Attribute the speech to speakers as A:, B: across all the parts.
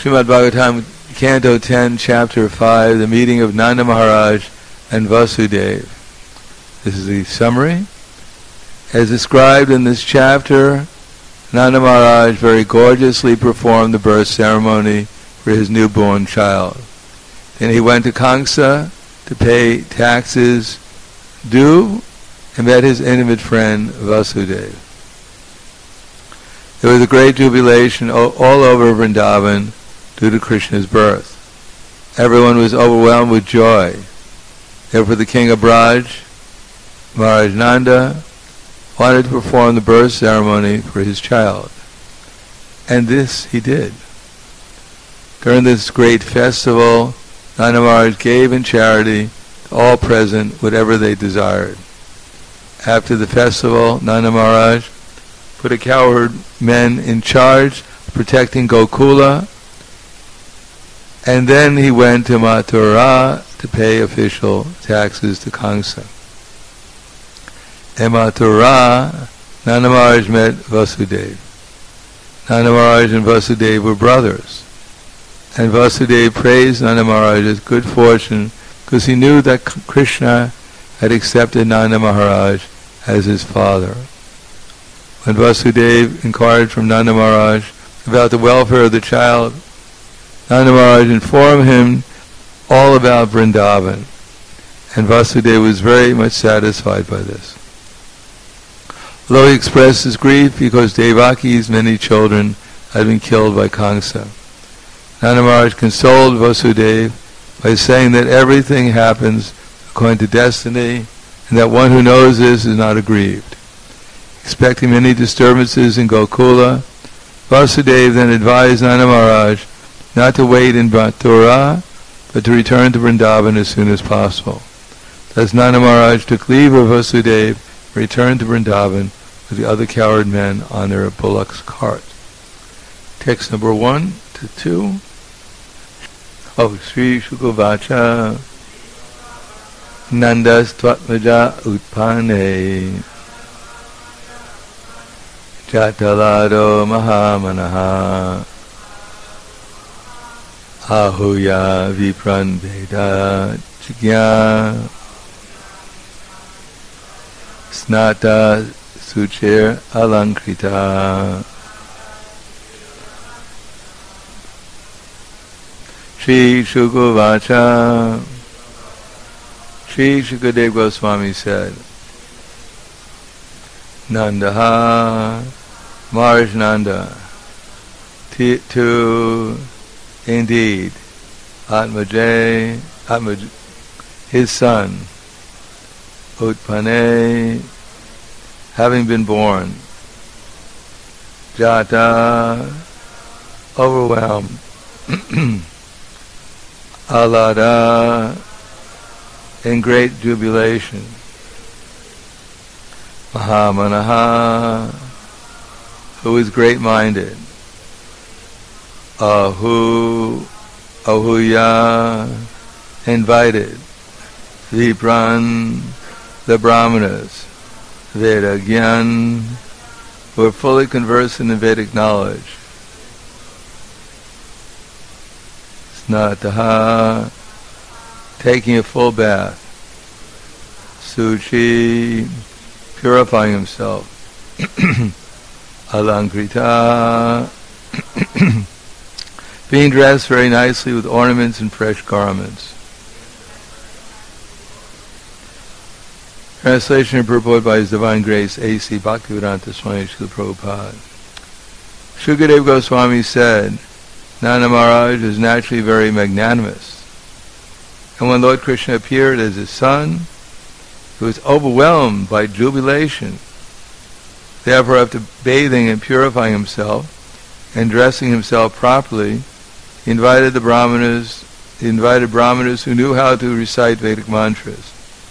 A: Srimad Bhagavatam, Canto 10, Chapter 5, the meeting of Nanda Maharaj and Vasudeva. This is the summary. As described in this chapter, Nanda Maharaj very gorgeously performed the birth ceremony for his newborn child. Then he went to Kangsa to pay taxes due and met his intimate friend Vasudeva. There was a great jubilation all over Vrindavan due to Krishna's birth. Everyone was overwhelmed with joy. Therefore the king of Braj, Maharaj Nanda, wanted to perform the birth ceremony for his child. And this he did. During this great festival, Nanda Maharaj gave in charity to all present whatever they desired. After the festival, Nanda Maharaj put a cowherd men in charge of protecting Gokula, and then he went to Mathura to pay official taxes to Kangsa. In Mathura, Nanda Maharaj met Vasudeva. Nanda Maharaj and Vasudeva were brothers, and Vasudeva praised Nanda Maharaj's good fortune because he knew that Krishna had accepted Nanda Maharaj as his father. When Vasudeva inquired from Nanda Maharaj about the welfare of the child, Nanda Maharaj informed him all about Vrindavan, and Vasudeva was very much satisfied by this. Although he expressed his grief because Devaki's many children had been killed by Kangsa, Nanda Maharaj consoled Vasudeva by saying that everything happens according to destiny, and that one who knows this is not aggrieved. Expecting many disturbances in Gokula, Vasudeva then advised Nanda Maharaj not to wait in Mathura, but to return to Vrindavan as soon as possible. Thus Nanda Maharaj took leave of Vasudeva, returned to Vrindavan with the other cowherd men on their bullock's cart. Text number 1 to 2. Sri Shukavacha Nandas Tvatmaja Utpane Jatalado Mahamanaha Ahuya Vipran Veda Chigya Snata Suchir Alankrita Shri Shukavacha. Shri Shukadeva Goswami said, Nandaha, Maharaj Nanda, to indeed Atmajay, his son, Utpane, having been born, Jata, overwhelmed, Alada, in great jubilation, Mahamanaha, who is great-minded, Ahuya, invited, Vipran, the Brahmanas, Vedagyan, who are fully conversant in Vedic knowledge, Snataha, taking a full bath, Suchi, purifying himself, Alankrita, being dressed very nicely with ornaments and fresh garments. Translation and purport by His Divine Grace A.C. Bhaktivedanta Swami Srila Prabhupada. Shukadeva Goswami said, Nanda Maharaj is naturally very magnanimous. And when Lord Krishna appeared as his son, he was overwhelmed by jubilation. Therefore, after bathing and purifying himself and dressing himself properly, he invited Brahmanas who knew how to recite Vedic mantras.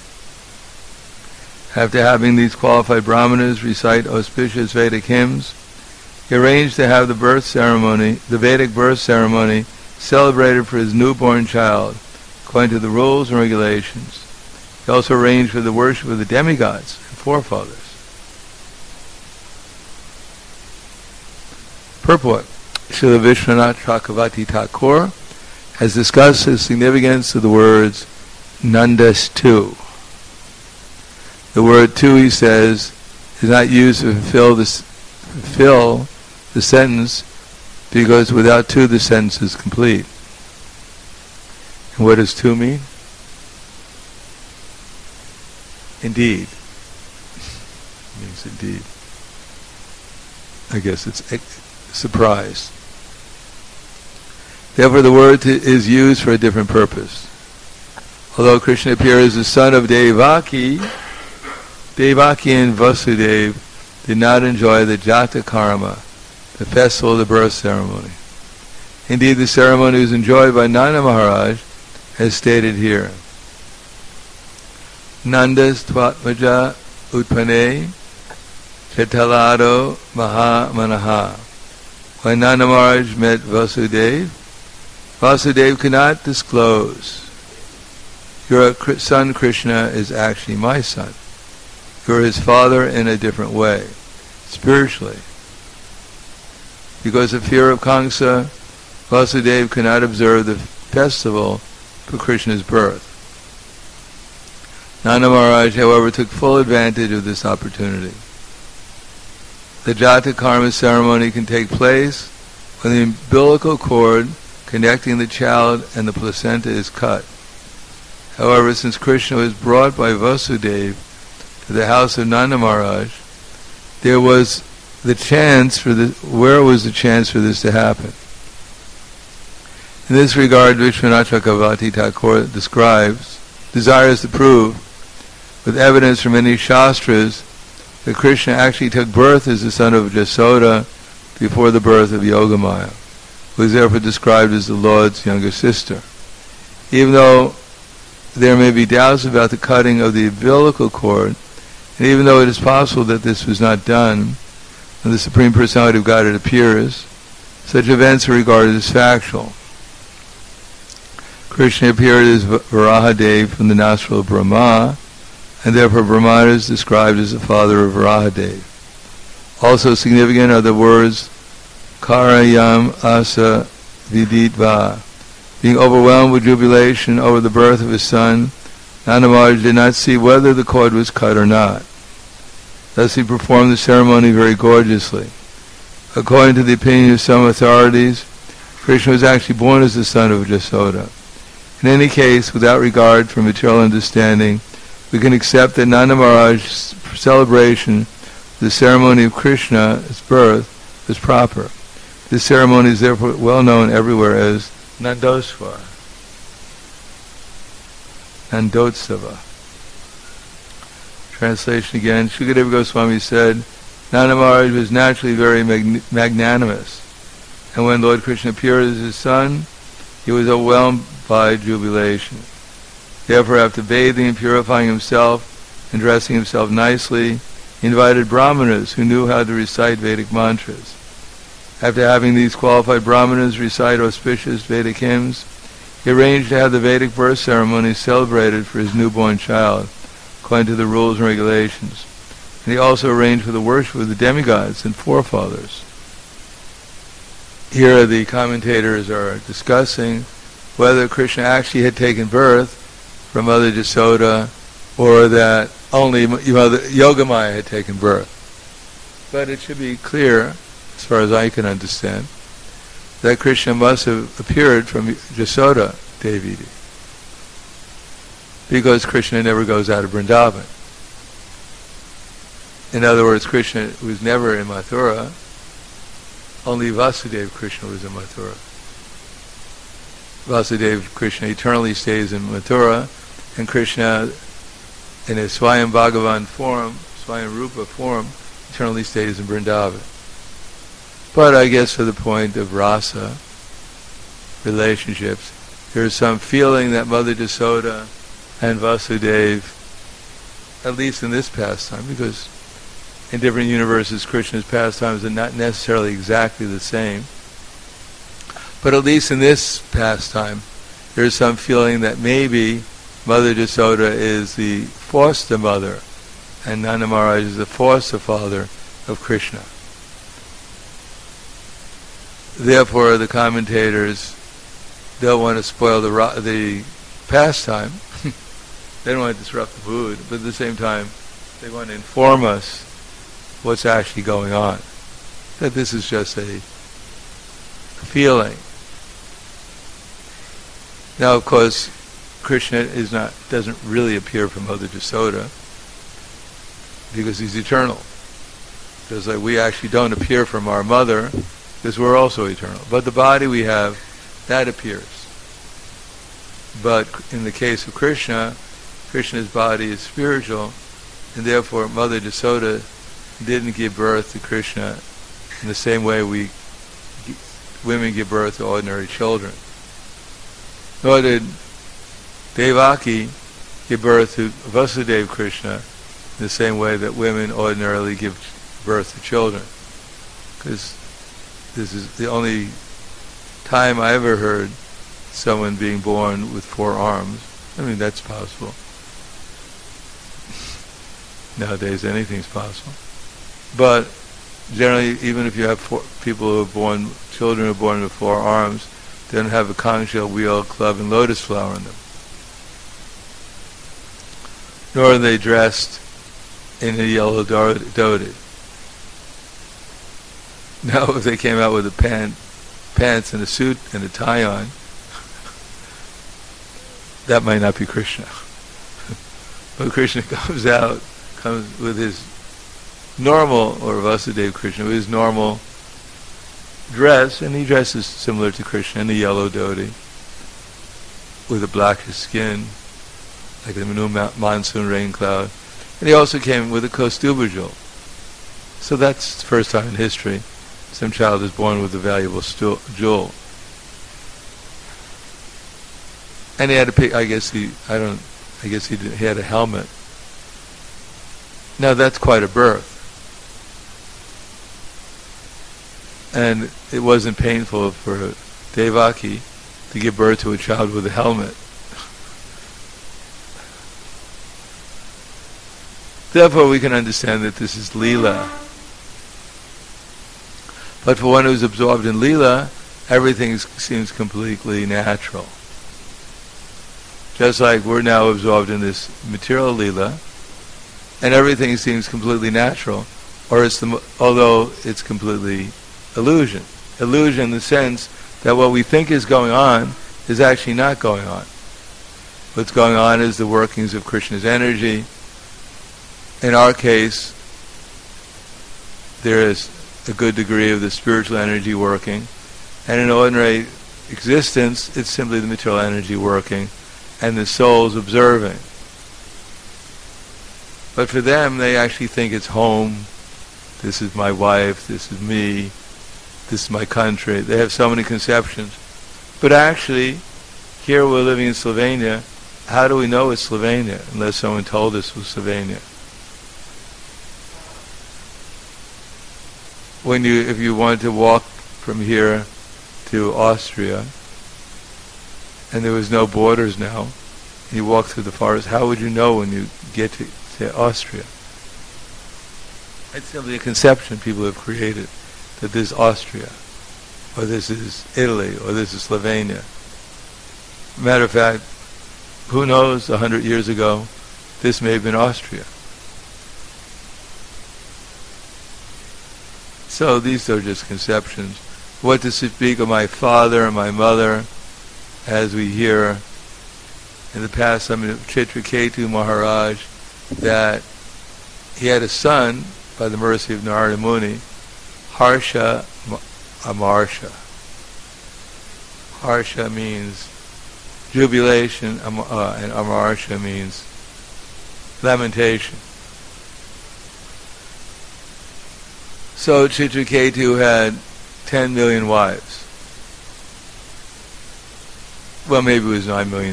A: After having these qualified Brahmanas recite auspicious Vedic hymns, he arranged to have the Vedic birth ceremony, celebrated for his newborn child, according to the rules and regulations. He also arranged for the worship of the demigods and forefathers. Purport. Srila Vishwanath Chakravarti Thakur has discussed the significance of the words Nandas tu. The word tu, he says, is not used to fulfill the sentence, because without tu the sentence is complete. And what does tu mean? Indeed. It means indeed. I guess it's surprise. Therefore the word is used for a different purpose. Although Krishna appears as the son of Devaki, Devaki and Vasudeva did not enjoy the Jata Karma, the festival of the birth ceremony. Indeed, the ceremony was enjoyed by Nanda Maharaj, as stated here. Nandas Tvatmaja Utpane Chetalado Maha Manaha. When Nanda Maharaj met Vasudeva, Vasudeva could not disclose, your son Krishna is actually my son. You're his father in a different way, spiritually. Because of fear of Kamsa, Vasudeva could not observe the festival for Krishna's birth. Nanda Maharaj, however, took full advantage of this opportunity. The Jata Karma ceremony can take place when the umbilical cord connecting the child and the placenta is cut. However, since Krishna was brought by Vasudeva to the house of Nanda Maharaj, where was the chance for this to happen? In this regard, Vishwanath Chakravarti Thakur desires to prove, with evidence from many shastras, that Krishna actually took birth as the son of Jasoda before the birth of Yogamaya, who is therefore described as the Lord's younger sister. Even though there may be doubts about the cutting of the umbilical cord, and even though it is possible that this was not done when the Supreme Personality of Godhead appears, such events are regarded as factual. Krishna appeared as Varahadev from the nostril of Brahma, and therefore Brahma is described as the father of Varahadev. Also significant are the words Karayam Asa Viditva. Being overwhelmed with jubilation over the birth of his son, Nanda Maharaj did not see whether the cord was cut or not. Thus he performed the ceremony very gorgeously. According to the opinion of some authorities, Krishna was actually born as the son of Jasoda. In any case, without regard for material understanding, we can accept that Nanda Maharaj's celebration of the ceremony of Krishna's birth was proper. This ceremony is therefore well known everywhere as Nandosva. Nandotsava. Translation again. Shukadeva Goswami said, Nanda Maharaj was naturally very magnanimous, and when Lord Krishna appeared as his son, he was overwhelmed by jubilation. Therefore, after bathing and purifying himself and dressing himself nicely, he invited brahmanas who knew how to recite Vedic mantras. After having these qualified brahmanas recite auspicious Vedic hymns, he arranged to have the Vedic birth ceremony celebrated for his newborn child, according to the rules and regulations. And he also arranged for the worship of the demigods and forefathers. Here the commentators are discussing whether Krishna actually had taken birth from Mother Jasoda, or that only Mother Yogamaya had taken birth. But it should be clear, as far as I can understand, that Krishna must have appeared from Jasoda Devi, because Krishna never goes out of Vrindavan. In other words, Krishna was never in Mathura. Only Vasudeva Krishna was in Mathura. Vasudeva Krishna eternally stays in Mathura, and Krishna in his Swayam Bhagavan form, Swayam Rupa form, eternally stays in Vrindavan. But I guess for the point of rasa, relationships, there is some feeling that Mother Jasoda and Vasudeva, at least in this pastime, because in different universes Krishna's pastimes are not necessarily exactly the same, but at least in this pastime there is some feeling that maybe Mother Jasoda is the foster mother and Nanda Maharaj is the foster father of Krishna. therefore the commentators don't want to spoil the pastime. They don't want to disrupt the mood, but at the same time, they want to inform us what's actually going on. That this is just a feeling. Now, of course, Krishna doesn't really appear from Mother Jasoda because he's eternal. Just like we actually don't appear from our mother because we're also eternal. But the body we have, that appears. But in the case of Krishna, Krishna's body is spiritual, and therefore Mother Jasoda didn't give birth to Krishna in the same way women give birth to ordinary children. Nor did Devaki give birth to Vasudeva Krishna in the same way that women ordinarily give birth to children. Because this is the only time I ever heard someone being born with 4 arms. I mean, that's possible. Nowadays, anything's possible. But generally, even if you have children who are born with 4 arms, they don't have a conch shell, wheel, club, and lotus flower in them. Nor are they dressed in a yellow dhoti. Now, if they came out with a pants and a suit and a tie on, that might not be Krishna. But Krishna comes with his normal, or Vasudeva Krishna, with his normal dress, and he dresses similar to Krishna in a yellow dhoti, with a blackish skin, like a new monsoon rain cloud. And he also came with a Kaustubha jewel. So that's the first time in history some child is born with a valuable jewel. And he had he had a helmet. Now that's quite a birth. And it wasn't painful for Devaki to give birth to a child with a helmet. Therefore we can understand that this is Leela. But for one who's absorbed in Leela, everything seems completely natural. Just like we're now absorbed in this material Leela, and everything seems completely natural, although it's completely illusion. Illusion in the sense that what we think is going on is actually not going on. What's going on is the workings of Krishna's energy. In our case, there is a good degree of the spiritual energy working, and in ordinary existence, it's simply the material energy working, and the soul's observing. But for them, they actually think it's home. This is my wife. This is me. This is my country. They have so many conceptions. But actually, here we're living in Slovenia. How do we know it's Slovenia unless someone told us it was Slovenia? If you wanted to walk from here to Austria, and there was no borders now, and you walk through the forest, how would you know when you get to Austria? It's simply a conception people have created that this is Austria, or this is Italy, or this is Slovenia. Matter of fact, who knows, 100 years ago, this may have been Austria. So these are just conceptions. What to speak of my father and my mother, as we hear in the past, of Chitraketu Maharaj, that he had a son by the mercy of Narada Muni, Harsha Amarsha. Harsha means jubilation, and Amarsha means lamentation. So Chitraketu had 10 million wives. Well, maybe it was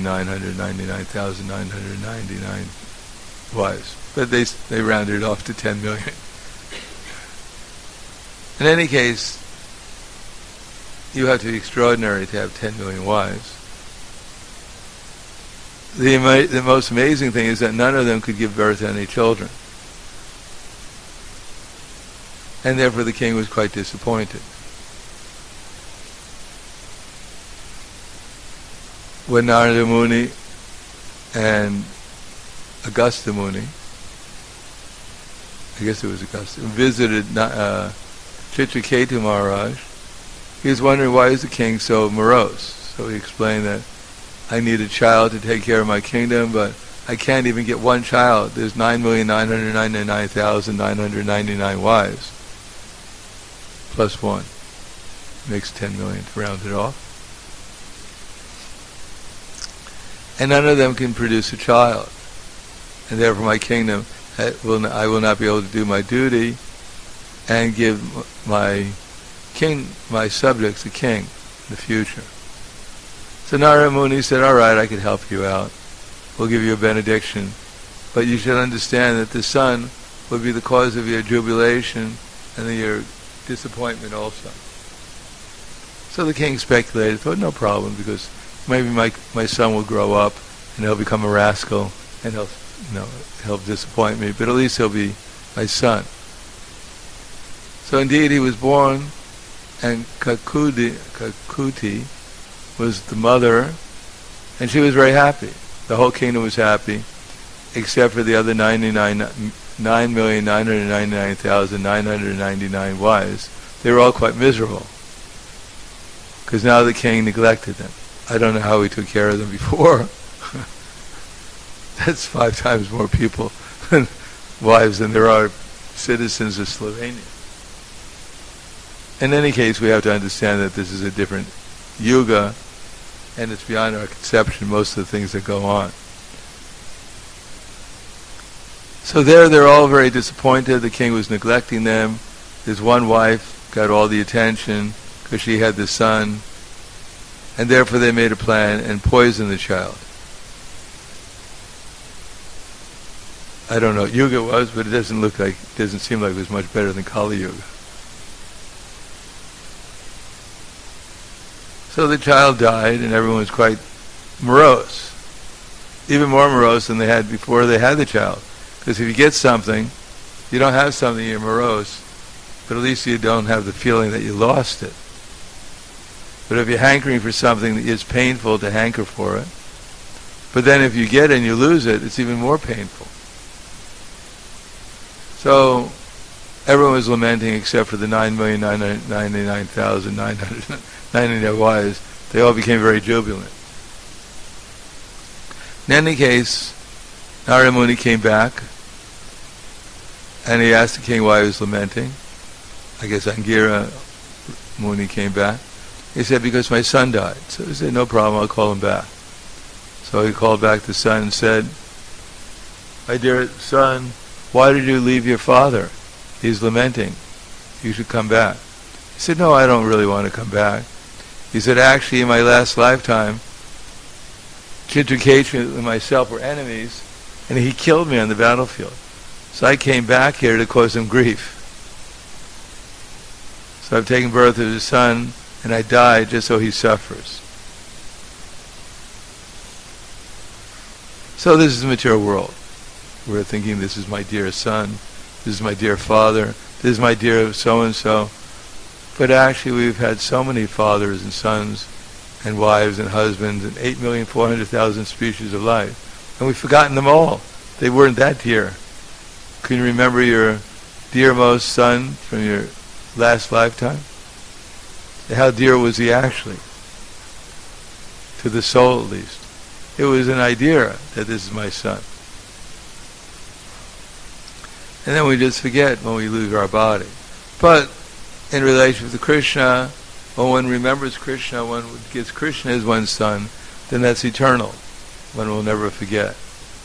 A: 9,999,999 wives. But they rounded it off to 10 million. In any case, you have to be extraordinary to have 10 million wives. The most amazing thing is that none of them could give birth to any children. And therefore the king was quite disappointed. when Narada Muni and Agastya Muni, I guess it was Agastya, visited Chitraketu Maharaj, he was wondering why is the king so morose. So he explained that I need a child to take care of my kingdom, but I can't even get one child. There's 9,999,999 wives, plus one. Makes 10 million to round it off. And none of them can produce a child. And therefore my kingdom, I will not be able to do my duty and give my subjects a king in the future. So Narada Muni said, all right, I can help you out. We'll give you a benediction. But you should understand that the son would be the cause of your jubilation and your disappointment also. So the king speculated, thought no problem, because maybe my son will grow up and he'll become a rascal and he'll disappoint me, but at least he'll be my son. So indeed he was born, and Kakuti was the mother, and she was very happy. The whole kingdom was happy, except for the other 9,999,999 wives. They were all quite miserable, because now the king neglected them. I don't know how he took care of them before. That's 5 times more people and wives than there are citizens of Slovenia. In any case, we have to understand that this is a different yuga, and it's beyond our conception, most of the things that go on. So they're all very disappointed. The king was neglecting them. His one wife got all the attention because she had the son, and therefore they made a plan and poisoned the child. I don't know what Yuga was, but it doesn't seem like it was much better than Kali Yuga. So the child died, and everyone was quite morose. Even more morose than they had before they had the child. Because if you get something, you don't have something, you're morose, but at least you don't have the feeling that you lost it. But if you're hankering for something, it's painful to hanker for it. But then if you get it and you lose it, it's even more painful. So everyone was lamenting except for the 9,999,999 wives. They all became very jubilant. In any case, Narada Muni came back and he asked the king why he was lamenting. I guess Angira Muni came back. He said, because my son died. So he said, no problem, I'll call him back. So he called back the son and said, my dear son, why did you leave your father? He's lamenting. You should come back. He said, no, I don't really want to come back. He said, actually, in my last lifetime, Chitraketu and myself were enemies, and he killed me on the battlefield. So I came back here to cause him grief. So I've taken birth of his son, and I died just so he suffers. So this is the material world. We're thinking, this is my dear son, this is my dear father, this is my dear so-and-so. But actually we've had so many fathers and sons and wives and husbands and 8,400,000 species of life. And we've forgotten them all. They weren't that dear. Can you remember your dearmost son from your last lifetime? How dear was he actually? To the soul, at least. It was an idea that this is my son. And then we just forget when we lose our body. But in relation to Krishna, when one remembers Krishna, one gives Krishna as one's son, then that's eternal. One will never forget.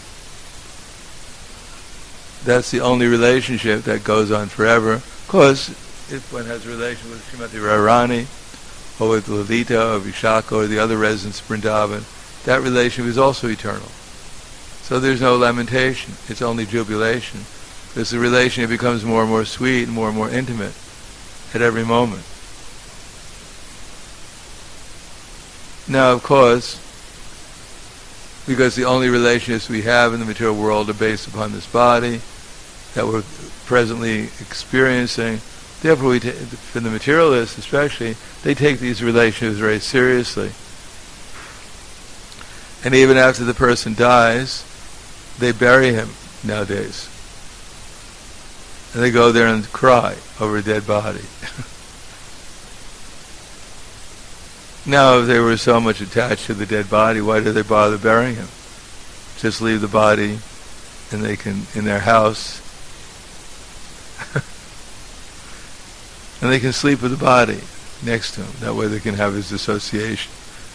A: That's the only relationship that goes on forever. Of course, if one has a relation with Srimati Radharani, or with Lalita, or Vishaka, or the other residents of Vrindavan, that relationship is also eternal. So there's no lamentation, it's only jubilation. Because the relationship becomes more and more sweet and more intimate at every moment. Now, of course, because the only relationships we have in the material world are based upon this body that we're presently experiencing, therefore, for the materialists especially, they take these relationships very seriously. And even after the person dies, they bury him nowadays. And they go there and cry over a dead body. Now, if they were so much attached to the dead body, why do they bother burying him? Just leave the body, and they can, in their house, and they can sleep with the body next to him. That way they can have his association.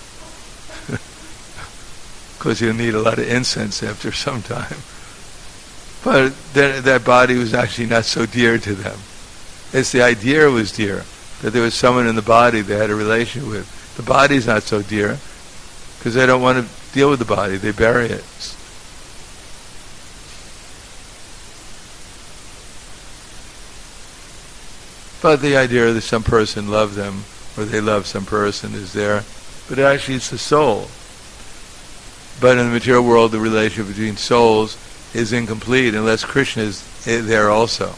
A: Because you'll need a lot of incense after some time. But that body was actually not so dear to them. It's the idea was dear, that there was someone in the body they had a relation with. The body's not so dear, because they don't want to deal with the body. They bury it. But the idea that some person loved them, or they love some person, is there. But actually it's the soul. But in the material world, the relationship between souls is incomplete unless Krishna is there also.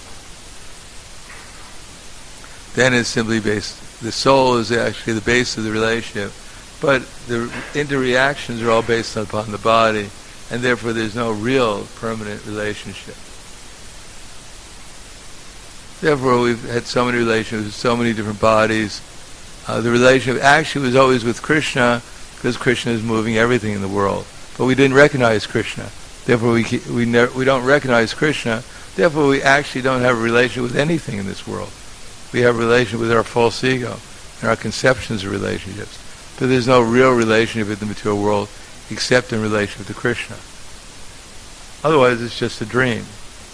A: Then it's simply based. The soul is actually the base of the relationship, but the interreactions are all based upon the body, and therefore there's no real permanent relationship. Therefore, we've had so many relationships with so many different bodies. The relationship actually was always with Krishna, because Krishna is moving everything in the world. But we didn't recognize Krishna. Therefore, we don't recognize Krishna. Therefore, we actually don't have a relationship with anything in this world. We have a relationship with our false ego and our conceptions of relationships. But there's no real relationship in the material world except in relationship to Krishna. Otherwise, it's just a dream.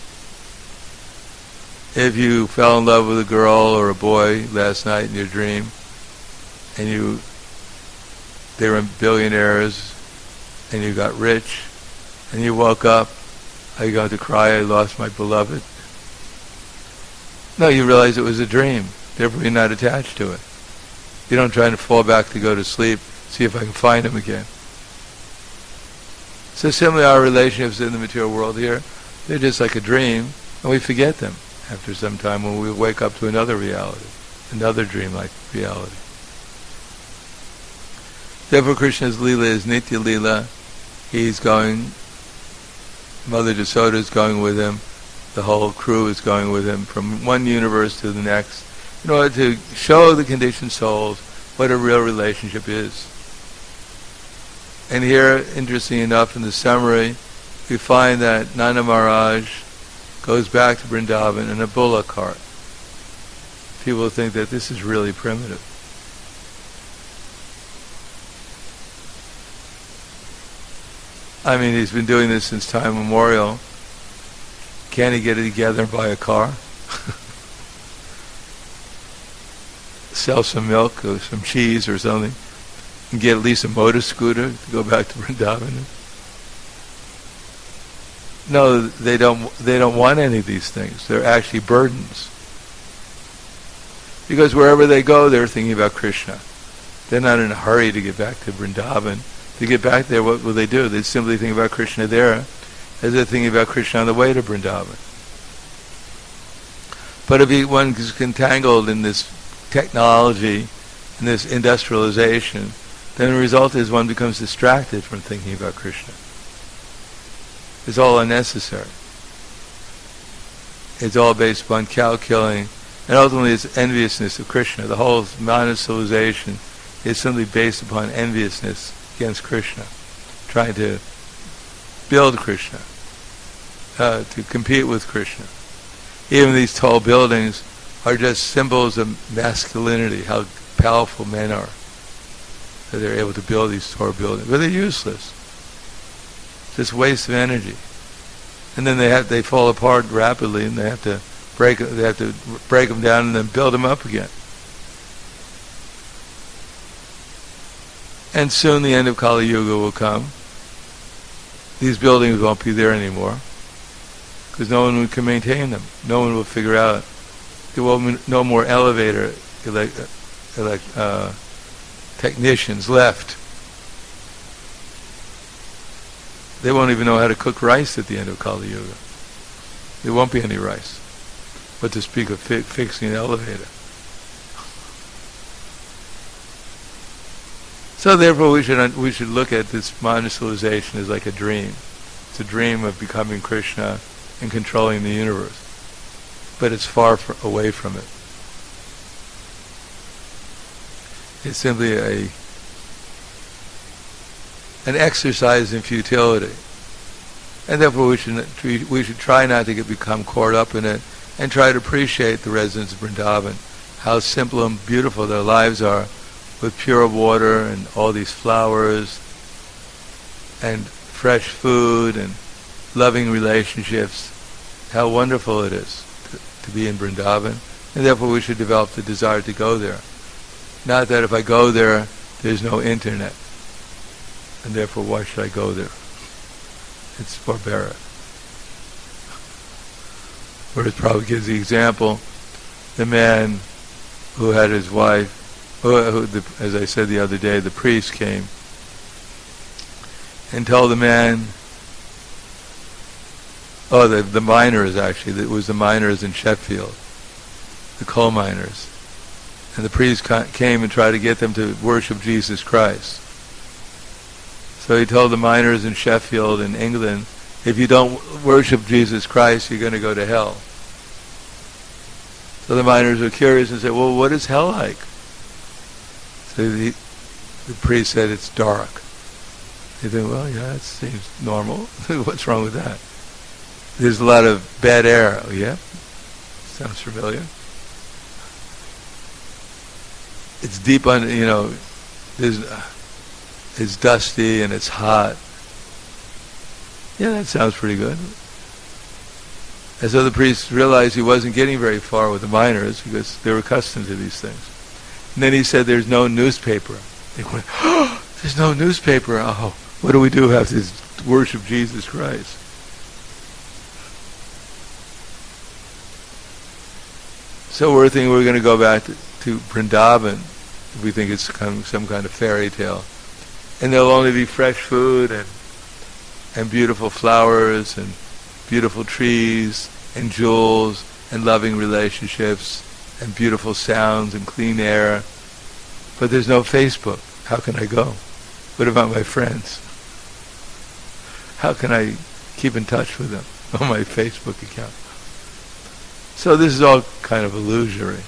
A: If you fell in love with a girl or a boy last night in your dream, and they were billionaires, and you got rich, and you woke up, are you going to cry, I lost my beloved? No, you realize it was a dream. Therefore, you're not attached to it. You don't try to fall back to go to sleep, see if I can find him again. So similarly, our relationships in the material world here, they're just like a dream, and we forget them after some time when we wake up to another reality, another dream-like reality. Therefore, Krishna's Leela is Nitya Leela. He's going, Mother Jasoda is going with him, the whole crew is going with him from one universe to the next, in order to show the conditioned souls what a real relationship is. And here, interesting enough, in the summary, we find that Nanda Maharaj goes back to Vrindavan in a bullock cart. People think that this is really primitive. I mean, he's been doing this since time immemorial. Can't he get it together and buy a car? Sell some milk or some cheese or something, and get at least a motor scooter to go back to Vrindavan? No, they don't want any of these things. They're actually burdens. Because wherever they go, they're thinking about Krishna. They're not in a hurry to get back to Vrindavan. To get back there, what will they do? They simply think about Krishna there as they're thinking about Krishna on the way to Vrindavan. But if one is entangled in this technology, in this industrialization, then the result is one becomes distracted from thinking about Krishna. It's all unnecessary. It's all based upon cow killing, and ultimately it's enviousness of Krishna. The whole modern civilization is simply based upon enviousness against Krishna, trying to build Krishna, to compete with Krishna. Even these tall buildings are just symbols of masculinity, how powerful men are, that they're able to build these tall buildings. But they're useless. Just waste of energy. And then they fall apart rapidly, and they have to break them down and then build them up again. And soon the end of Kali Yuga will come. These buildings won't be there anymore, because no one can maintain them. No one will figure out. There will be no more elevator technicians left. They won't even know how to cook rice at the end of Kali Yuga. There won't be any rice. What to speak of fixing an elevator. So therefore we should look at this modern civilization as like a dream. It's a dream of becoming Krishna and controlling the universe. But it's far away from it. It's simply an exercise in futility. And therefore we should try not to become caught up in it and try to appreciate the residents of Vrindavan, how simple and beautiful their lives are, with pure water and all these flowers and fresh food and loving relationships. How wonderful it is to be in Vrindavan, and therefore we should develop the desire to go there. Not that if I go there, there's no internet, and therefore why should I go there? It's barbaric. Whereas Prabhupada gives the example, the man who had his wife, as I said the other day, the priest came and told the man, the miners actually, it was the miners in Sheffield, the coal miners. And the priest came and tried to get them to worship Jesus Christ. So he told the miners in Sheffield in England, if you don't worship Jesus Christ, you're going to go to hell. So the miners were curious and said, well, what is hell like? So the priest said, it's dark. They think, well, yeah, that seems normal. What's wrong with that? There's a lot of bad air. Oh, yeah? Sounds familiar. It's deep on, it's dusty and it's hot. Yeah, that sounds pretty good. And so the priest realized he wasn't getting very far with the miners because they were accustomed to these things. And then he said, there's no newspaper. They went, oh, there's no newspaper. Oh, what do we do? Have to worship Jesus Christ. So we're thinking we're going to go back to Vrindavan. We think it's some kind of fairy tale. And there'll only be fresh food and beautiful flowers and beautiful trees and jewels and loving relationships and beautiful sounds and clean air. But there's no Facebook. How can I go? What about my friends? How can I keep in touch with them on my Facebook account? So this is all kind of illusory.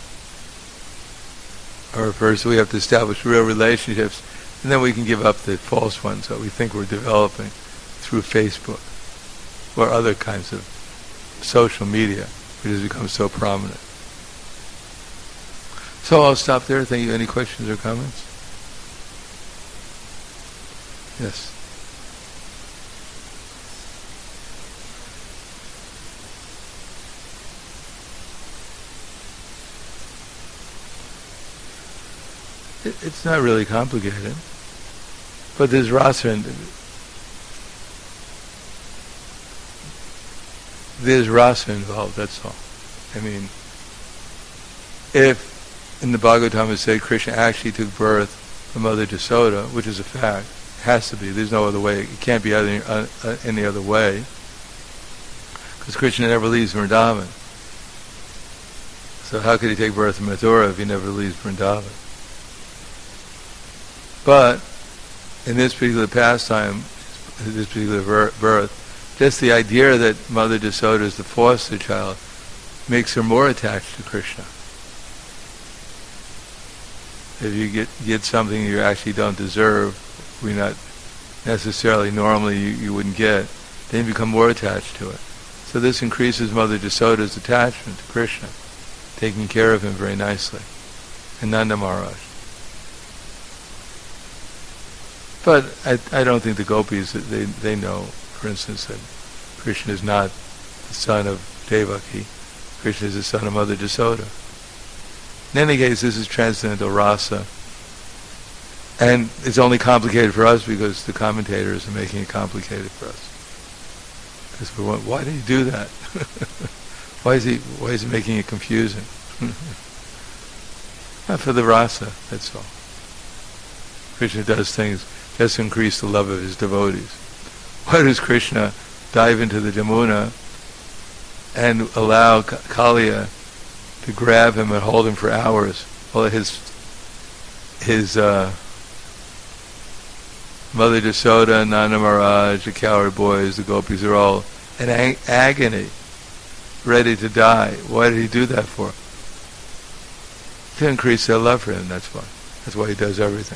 A: Or first we have to establish real relationships, and then we can give up the false ones that we think we're developing through Facebook or other kinds of social media, which has become so prominent. So I'll stop there. Thank you. Any questions or comments? Yes. It's not really complicated, but there's rasa and there's rasa involved. That's all. I mean, if in the Bhagavatam it said Krishna actually took birth from Mother Yasoda, which is a fact, it has to be. There's no other way. It can't be any other way, because Krishna never leaves Vrindavan. So how could he take birth in Mathura if he never leaves Vrindavan? But in this particular pastime, this particular birth, just the idea that Mother Yasoda is the foster child makes her more attached to Krishna. If you get something you actually don't deserve, we not necessarily normally you wouldn't get, then you become more attached to it. So this increases Mother Yasoda's attachment to Krishna, taking care of him very nicely, and Nanda Maharaj. But I don't think the gopis, they know, for instance, that Krishna is not the son of Devaki. Krishna is the son of Mother Yasoda. In any case, this is transcendental rasa. And it's only complicated for us because the commentators are making it complicated for us. Because we want, why did he do that? Why is he making it confusing? Not for the rasa, that's all. Krishna does things just to increase the love of his devotees. Why does Krishna dive into the Jamuna and allow Kaliya to grab him and hold him for hours while his Mother Yashoda, Nanda Maharaj, the cowherd boys, the gopis are all in agony, ready to die. Why did he do that for? To increase their love for him, that's why. That's why he does everything.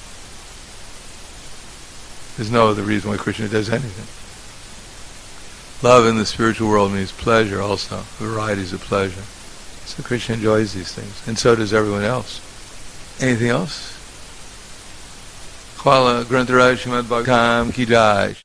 A: There's no other reason why Krishna does anything. Love in the spiritual world means pleasure also, varieties of pleasure. So Krishna enjoys these things, and so does everyone else. Anything else? Kvala Grantharaj Srimad Bhagavatam Ki Jai.